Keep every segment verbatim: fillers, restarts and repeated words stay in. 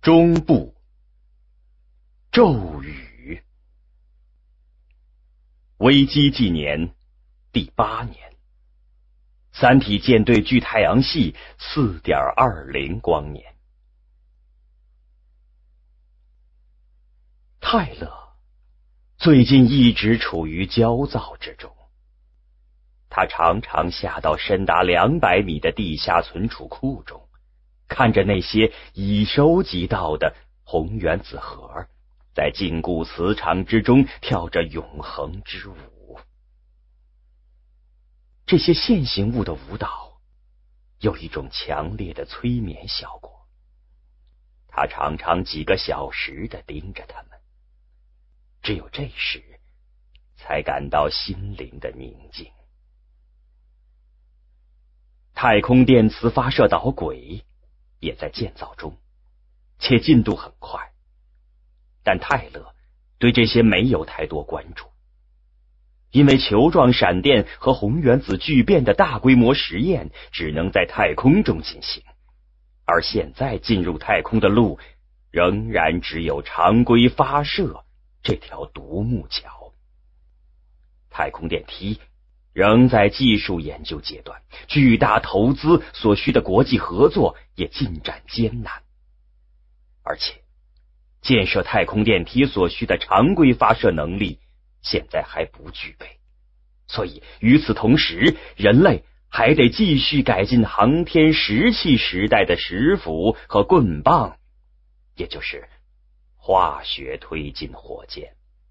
中部。骤雨。危机纪年第八年，三体舰队距太阳系 四点二零光年。泰勒最近一直处于焦躁之中，他常常下到深达两百米的地下存储库中，看着那些已收集到的红原子核在禁锢磁场之中跳着永恒之舞。这些线性物的舞蹈有一种强烈的催眠效果，他常常几个小时地盯着它们，只有这时才感到心灵的宁静。太空电磁发射导轨也在建造中，且进度很快，但泰勒对这些没有太多关注，因为球状闪电和红原子聚变的大规模实验只能在太空中进行，而现在进入太空的路仍然只有常规发射这条独木桥。太空电梯仍在技术研究阶段，巨大投资所需的国际合作也进展艰难，而且建设太空电梯所需的常规发射能力现在还不具备，所以与此同时，人类还得继续改进航天石器时代的石斧和棍棒，也就是化学推进火箭。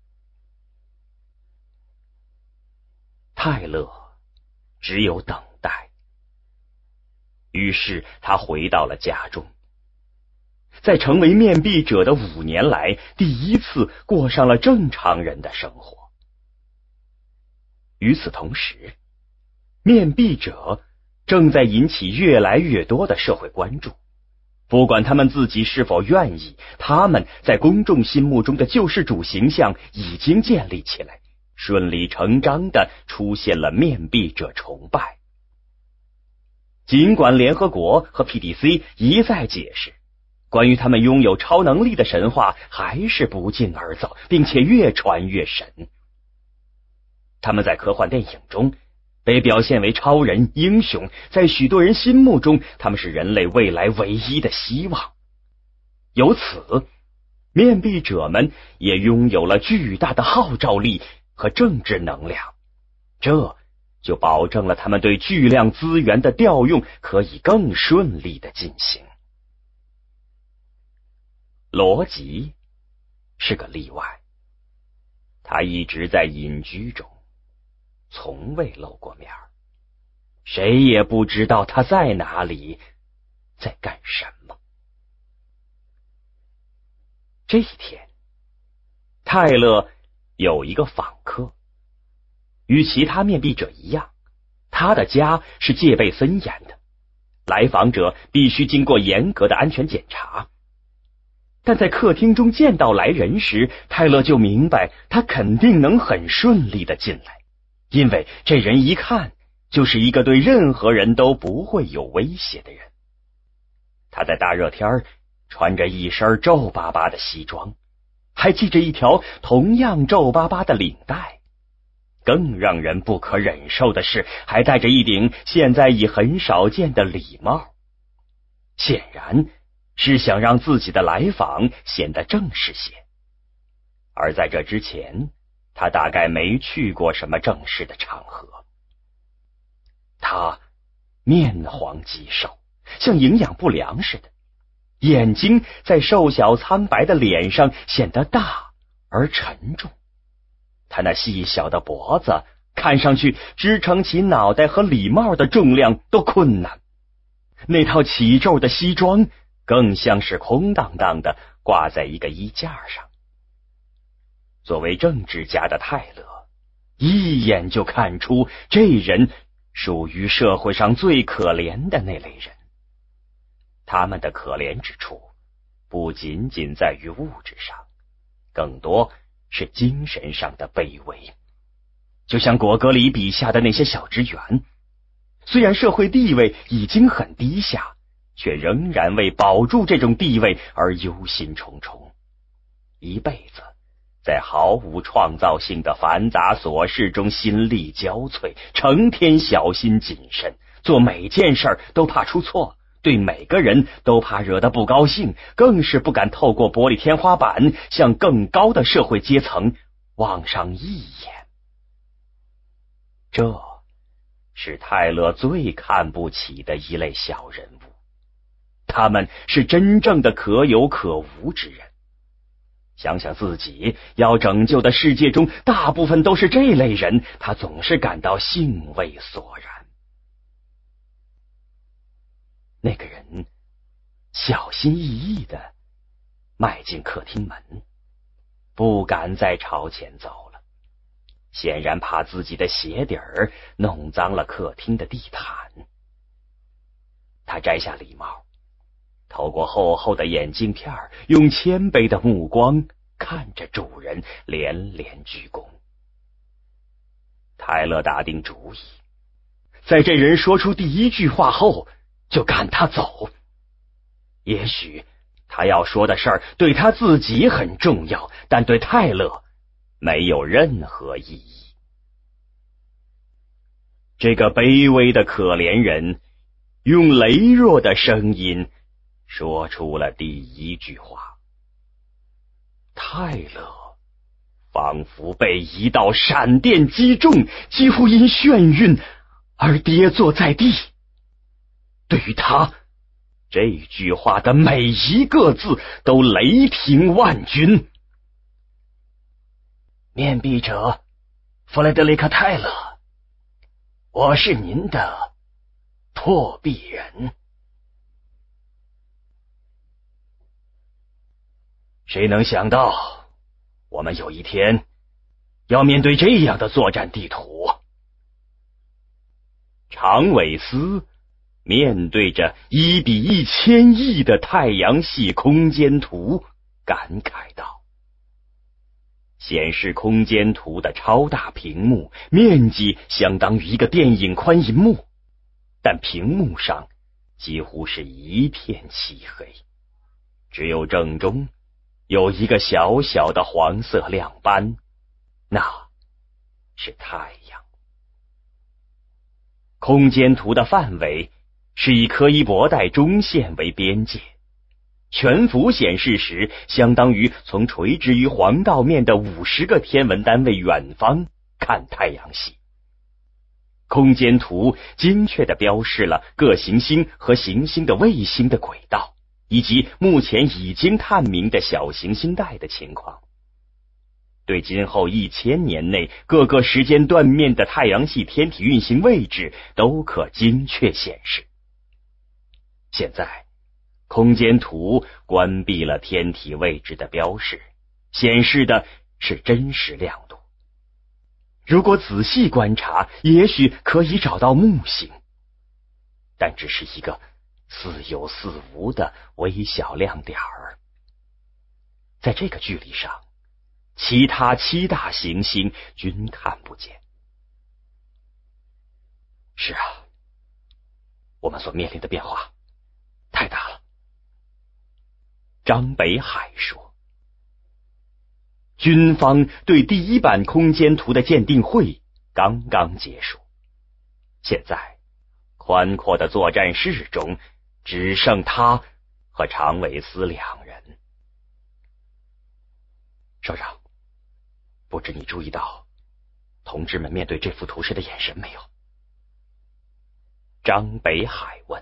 泰勒只有等待，于是他回到了家中，在成为面壁者的五年来，第一次过上了正常人的生活。与此同时，面壁者正在引起越来越多的社会关注，不管他们自己是否愿意，他们在公众心目中的救世主形象已经建立起来，顺理成章地出现了面壁者崇拜。尽管联合国和 P D C 一再解释，关于他们拥有超能力的神话还是不胫而走，并且越传越神。他们在科幻电影中被表现为超人英雄，在许多人心目中，他们是人类未来唯一的希望。由此，面壁者们也拥有了巨大的号召力和政治能量，这就保证了他们对巨量资源的调用可以更顺利地进行。罗辑是个例外，他一直在隐居中，从未露过面，谁也不知道他在哪里，在干什么。这一天，泰勒有一个访客，与其他面壁者一样，他的家是戒备森严的，来访者必须经过严格的安全检查。但在客厅中见到来人时，泰勒就明白他肯定能很顺利的进来，因为这人一看就是一个对任何人都不会有威胁的人。他在大热天穿着一身皱巴巴的西装，还系着一条同样皱巴巴的领带。更让人不可忍受的是，还戴着一顶现在已很少见的礼帽，显然是想让自己的来访显得正式些。而在这之前，他大概没去过什么正式的场合。他面黄肌瘦，像营养不良似的，眼睛在瘦小苍白的脸上显得大而沉重。他那细小的脖子看上去支撑起脑袋和礼帽的重量都困难，那套起皱的西装更像是空荡荡的挂在一个衣架上。作为政治家的泰勒一眼就看出这人属于社会上最可怜的那类人。他们的可怜之处不仅仅在于物质上，更多是精神上的卑微。就像果戈里笔下的那些小职员，虽然社会地位已经很低下， 却仍然为保住这种地位而忧心忡忡，一辈子在毫无创造性的繁杂琐事中心力交瘁，成天小心谨慎，做每件事都怕出错，对每个人都怕惹得不高兴，更是不敢透过玻璃天花板向更高的社会阶层望上一眼。这是泰勒最看不起的一类小人物，他们是真正的可有可无之人。想想自己要拯救的世界中大部分都是这类人，他总是感到兴味索然。那个人小心翼翼地迈进客厅门，不敢再朝前走了，显然怕自己的鞋底儿弄脏了客厅的地毯。他摘下礼帽，透过厚厚的眼镜片，用谦卑的目光看着主人，连连鞠躬。泰勒打定主意，在这人说出第一句话后就赶他走。也许他要说的事儿对他自己很重要，但对泰勒没有任何意义。这个卑微的可怜人用羸弱的声音说出了第一句话。泰勒仿佛被一道闪电击中，几乎因眩晕而跌坐在地。对于他，这句话的每一个字都雷霆万钧。面壁者弗雷德里克·泰勒，我是您的破壁人。谁能想到，我们有一天要面对这样的作战地图？长尾斯面对着一比一千亿的太阳系空间图，感慨道：显示空间图的超大屏幕面积相当于一个电影宽银幕，但屏幕上几乎是一片漆黑，只有正中有一个小小的黄色亮斑，那是太阳。空间图的范围是以柯伊伯带中线为边界，全幅显示时相当于从垂直于黄道面的五十个天文单位远方看太阳系。空间图精确地标示了各行星和行星的卫星的轨道，以及目前已经探明的小行星带的情况，对今后一千年内各个时间段面的太阳系天体运行位置都可精确显示。现在空间图关闭了天体位置的标示，显示的是真实亮度。如果仔细观察，也许可以找到木星，但只是一个似有似无的微小亮点儿。在这个距离上，其他七大行星均看不见。是啊，我们所面临的变化太大了。张北海说，军方对第一版空间图的鉴定会刚刚结束，现在宽阔的作战室中只剩他和常韦斯两人。首长，不知你注意到同志们面对这幅图时的眼神没有？张北海问。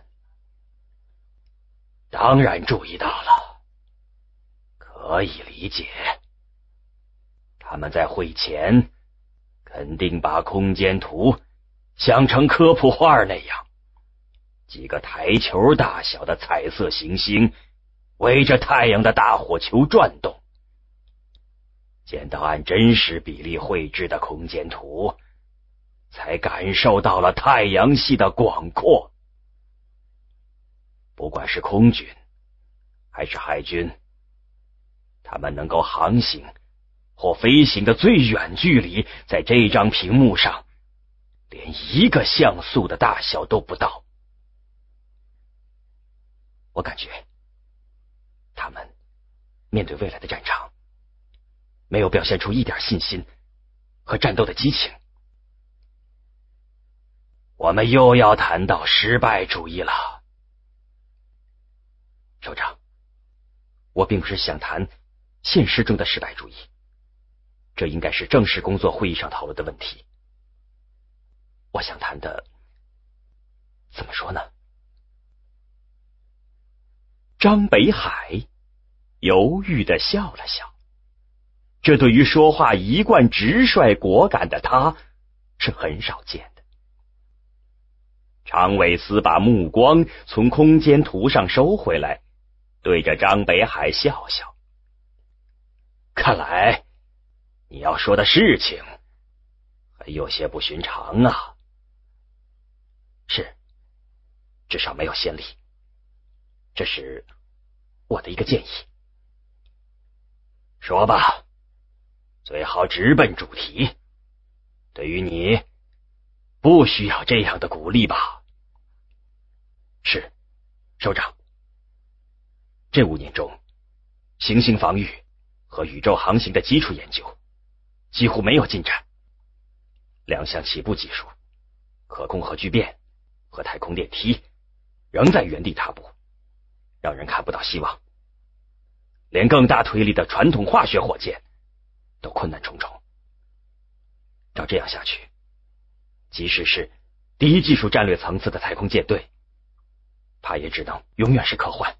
当然注意到了，可以理解。他们在会前肯定把空间图想成科普画那样，几个台球大小的彩色行星围着太阳的大火球转动。见到按真实比例绘制的空间图，才感受到了太阳系的广阔。不管是空军还是海军，他们能够航行或飞行的最远距离，在这张屏幕上连一个像素的大小都不到。 我感觉他们面对未来的战场，没有表现出一点信心和战斗的激情。我们又要谈到失败主义了。首长，我并不是想谈现实中的失败主义，这应该是正式工作会议上讨论的问题。我想谈的，怎么说呢？张北海犹豫地笑了笑，这对于说话一贯直率果敢的他是很少见的。常伟思把目光从空间图上收回来，对着张北海笑笑。看来你要说的事情还有些不寻常啊。是，至少没有先例。这是我的一个建议。说吧，最好直奔主题。对于你，不需要这样的鼓励吧？是，首长。这五年中，行星防御和宇宙航行的基础研究几乎没有进展。两项起步技术，可控核聚变和太空电梯，仍在原地踏步，让人看不到希望。连更大推力的传统化学火箭都困难重重。照这样下去，即使是第一技术战略层次的太空舰队，怕也只能永远是科幻。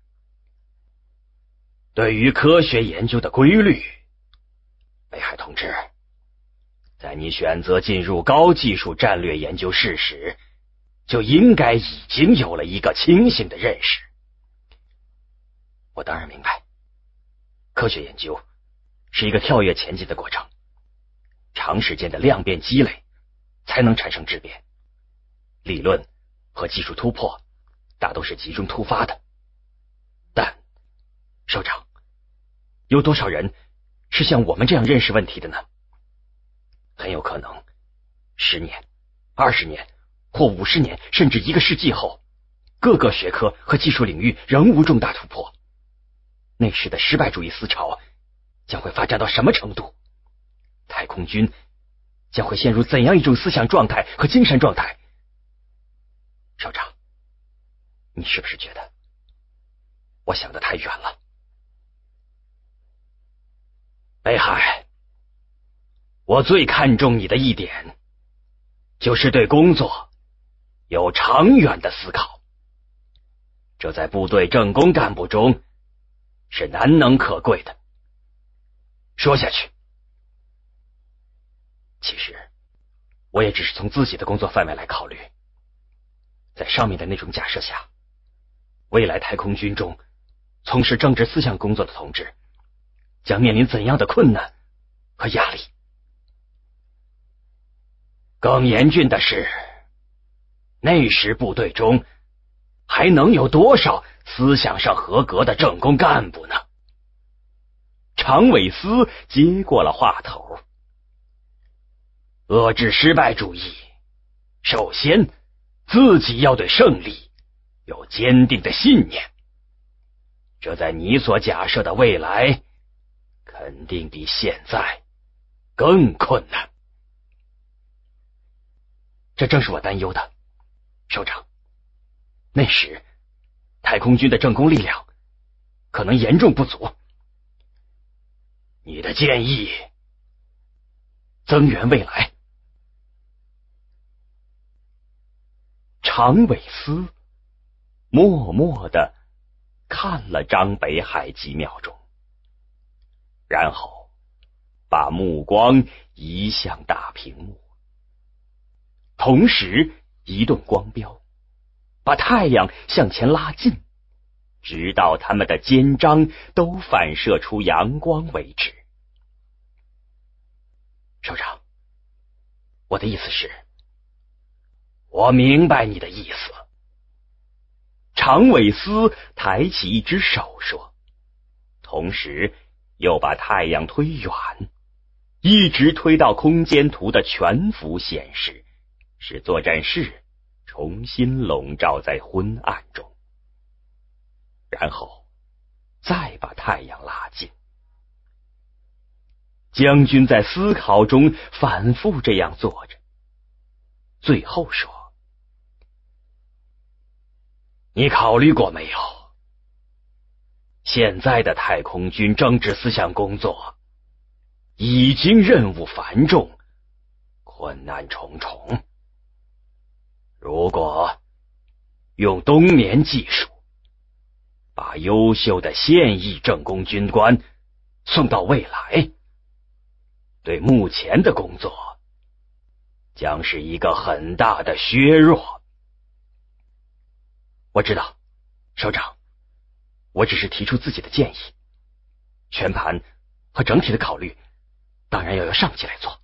对于科学研究的规律，北海同志，在你选择进入高技术战略研究室时，就应该已经有了一个清醒的认识。我当然明白，科学研究是一个跳跃前进的过程，长时间的量变积累才能产生质变。理论和技术突破大都是集中突发的。但首长，有多少人是像我们这样认识问题的呢？很有可能十年、二十年或五十年，甚至一个世纪后，各个学科和技术领域仍无重大突破。那时的失败主义思潮将会发展到什么程度？太空军将会陷入怎样一种思想状态和精神状态？首长，你是不是觉得我想得太远了？北海，我最看重你的一点，就是对工作有长远的思考。这在部队政工干部中是难能可贵的。说下去，其实我也只是从自己的工作范围来考虑。在上面的那种假设下，未来太空军中从事政治思想工作的同志将面临怎样的困难和压力？更严峻的是，那时部队中还能有多少思想上合格的政工干部呢？常伟思接过了话头。遏制失败主义，首先自己要对胜利有坚定的信念。这在你所假设的未来肯定比现在更困难。这正是我担忧的，首长。那时太空军的政工力量可能严重不足。你的建议增援未来。常伟思默默地看了张北海几秒钟，然后把目光移向大屏幕，同时移动光标，把太阳向前拉近，直到他们的肩章都反射出阳光为止。首长，我的意思是，我明白你的意思。常伟思抬起一只手说，同时又把太阳推远，一直推到空间图的全幅显示，使作战室重新笼罩在昏暗中。 然后再把太阳拉近。将军在思考中反复这样做着，最后说：你考虑过没有？现在的太空军政治思想工作已经任务繁重，困难重重。如果用冬眠技术把优秀的现役政工军官送到未来，对目前的工作将是一个很大的削弱。我知道，首长，我只是提出自己的建议，全盘和整体的考虑当然要由上级来做。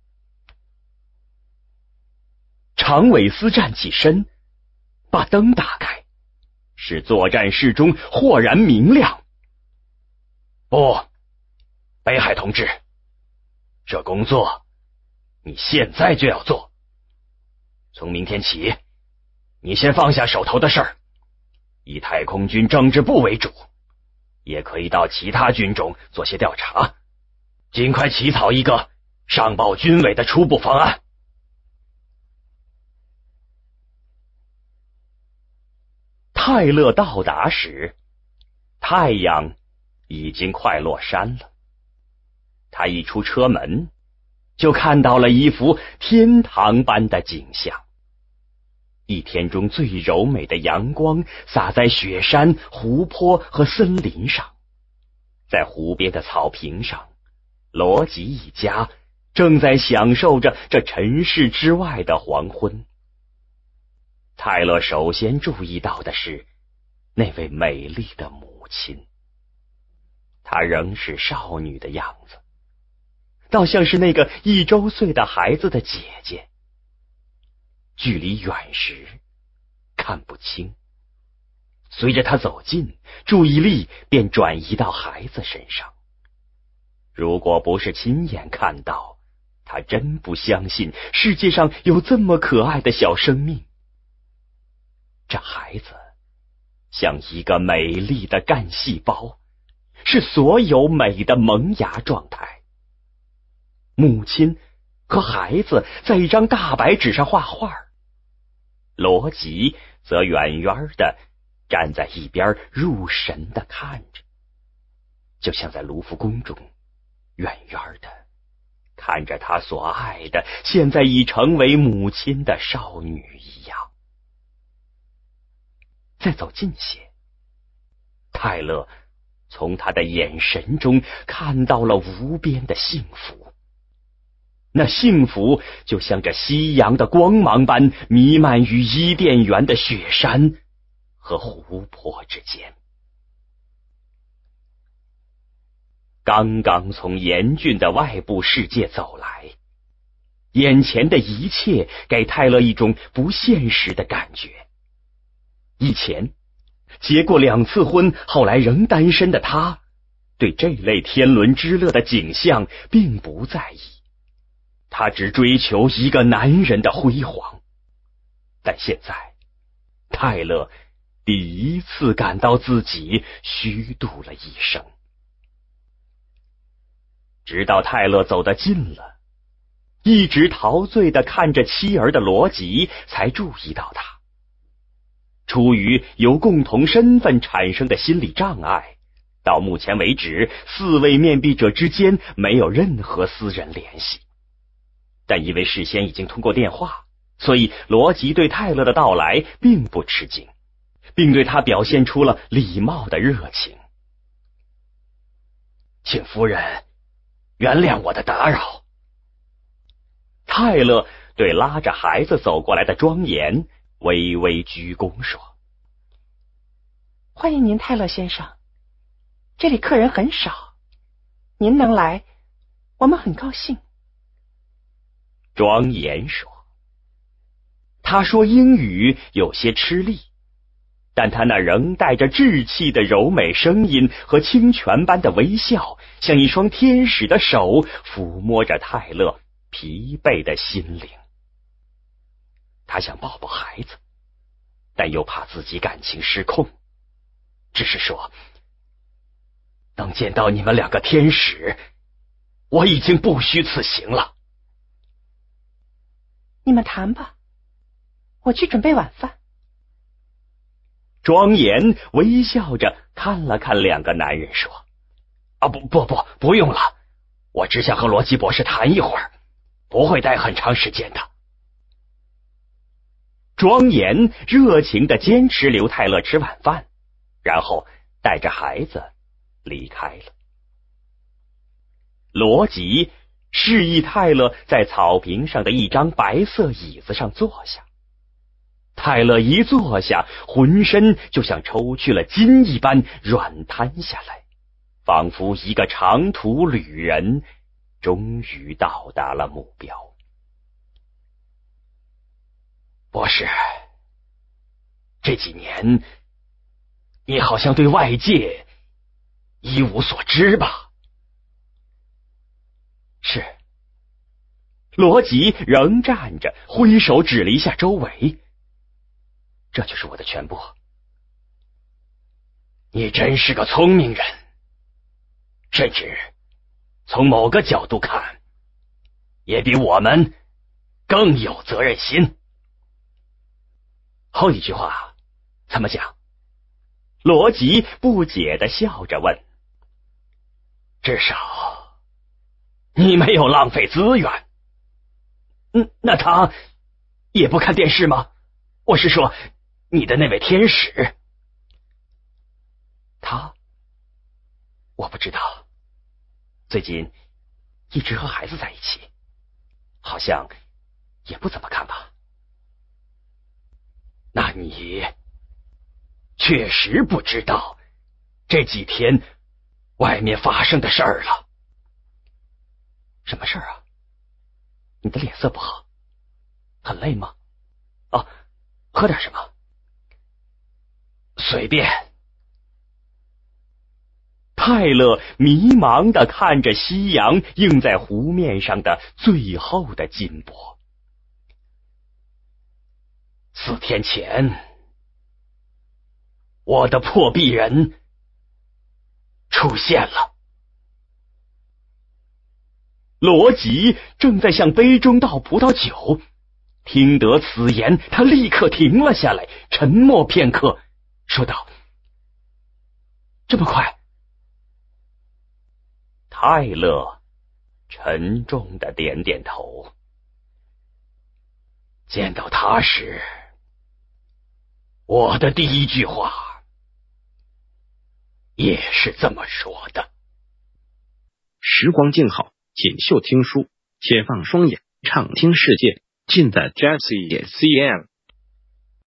常伟思站起身，把灯打开，使作战室中豁然明亮。不，北海同志，这工作你现在就要做。从明天起，你先放下手头的事儿，以太空军政治部为主，也可以到其他军种做些调查，尽快起草一个上报军委的初步方案。泰勒到达时，太阳已经快落山了。他一出车门，就看到了一幅天堂般的景象。一天中最柔美的阳光洒在雪山、湖泊和森林上。在湖边的草坪上，罗吉一家正在享受着这尘世之外的黄昏。泰勒首先注意到的是那位美丽的母亲，她仍是少女的样子，倒像是那个一周岁的孩子的姐姐。距离远时看不清，随着他走近，注意力便转移到孩子身上。如果不是亲眼看到，他真不相信世界上有这么可爱的小生命。这孩子像一个美丽的干细胞，是所有美的萌芽状态。母亲和孩子在一张大白纸上画画，罗吉则远远的站在一边入神的看着，就像在卢浮宫中远远的看着他所爱的现在已成为母亲的少女一样。再走近些，泰勒从他的眼神中看到了无边的幸福。那幸福就像这夕阳的光芒般弥漫于伊甸园的雪山和湖泊之间。刚刚从严峻的外部世界走来，眼前的一切给泰勒一种不现实的感觉。以前结过两次婚，后来仍单身的他，对这类天伦之乐的景象并不在意，他只追求一个男人的辉煌。但现在，泰勒第一次感到自己虚度了一生。直到泰勒走得近了，一直陶醉地看着妻儿的罗吉才注意到他。出于由共同身份产生的心理障碍，到目前为止，四位面壁者之间没有任何私人联系。但因为事先已经通过电话，所以罗吉对泰勒的到来并不吃惊，并对他表现出了礼貌的热情。请夫人原谅我的打扰。泰勒对拉着孩子走过来的庄严微微鞠躬说： 欢迎您，泰勒先生，这里客人很少，您能来，我们很高兴。 庄严说。他说英语有些吃力，但他那仍带着稚气的柔美声音和清泉般的微笑，像一双天使的手抚摸着泰勒疲惫的心灵。他想抱抱孩子，但又怕自己感情失控。 只是说，能见到你们两个天使，我已经不虚此行了。 你们谈吧，我去准备晚饭。 庄严微笑着看了看两个男人，说：“啊，不不不，不用了，我只想和罗辑博士谈一会儿，不会待很长时间的。”庄严热情的坚持留泰勒吃晚饭，然后带着孩子离开了。罗辑示意泰勒在草坪上的一张白色椅子上坐下。泰勒一坐下，浑身就像抽去了筋一般软瘫下来，仿佛一个长途旅人终于到达了目标。博士，这几年你好像对外界一无所知吧？是。罗辑仍站着，挥手指了一下周围。这就是我的全部。你真是个聪明人，甚至从某个角度看，也比我们更有责任心。后一句话怎么讲？罗辑不解地笑着问。至少你没有浪费资源。嗯，那他也不看电视吗？我是说，你的那位天使。他？我不知道。最近一直和孩子在一起，好像也不怎么看吧。那你确实不知道这几天外面发生的事儿了。什么事儿啊？你的脸色不好，很累吗？哦，喝点什么？随便。泰勒迷茫地看着夕阳映在湖面上的最后的金箔。四天前，我的破壁人出现了。罗辑正在向杯中倒葡萄酒，听得此言，他立刻停了下来，沉默片刻，说道：“这么快？”泰勒沉重的点点头。见到他时，我的第一句话也是这么说的。 时光静好，锦绣听书，且放双眼，畅听世界，尽在 Jazzy C M。